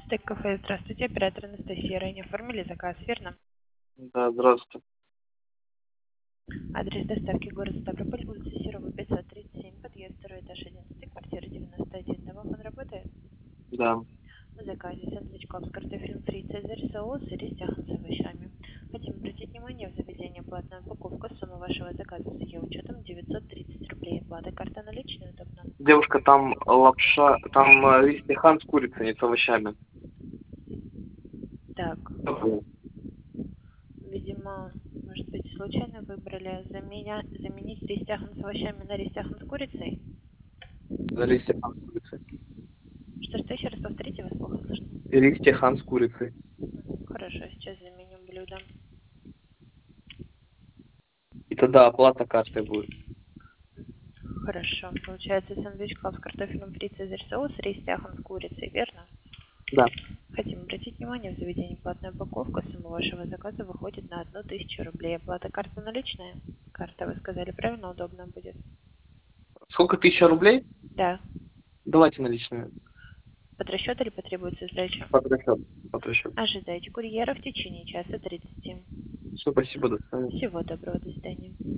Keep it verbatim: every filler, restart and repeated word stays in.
Стейк кафе, здравствуйте, оператор Анастасия. Ранее оформили заказ, верно? Да, здравствуйте. Адрес доставки город Ставрополь, улица Серова, пятьсот тридцать семь, подъезд второй этаж одиннадцать, квартира девяносто один. Домофон работает? Да. В заказе сэндвичков с картофелем фри Цезарь, соус и рестяхом с овощами. Хотим обратить внимание, в заведении платная упаковка, сумма вашего заказа с ее учетом девятьсот тридцать рублей. Оплата карта наличная, удобно? Девушка, там лапша, там э, рис-хан с курицей, не с овощами. Так, видимо, может быть, случайно выбрали заменя... заменить рестяхан с овощами на рестяхан с курицей? Рис-хан с курицей. Что-что, еще раз повторите, вас плохо слышно. Рис-хан с курицей. Хорошо, сейчас заменим блюдо. И тогда оплата картой будет. Хорошо, получается сэндвич клаб с картофелем фри Цезарь соус, рис тяхан с курицей, верно? Да. Хотим обратить внимание, в заведении платная упаковка, сумма вашего заказа выходит на одну тысячу рублей. Оплата карта наличная? Карта, вы сказали, правильно, удобно будет? Сколько, тысяча рублей? Да. Давайте наличные. Под расчет или потребуется сдача? Под расчет. Под расчет. Ожидайте курьера в течение часа тридцати. Все, спасибо, до свидания. Всего доброго, до свидания.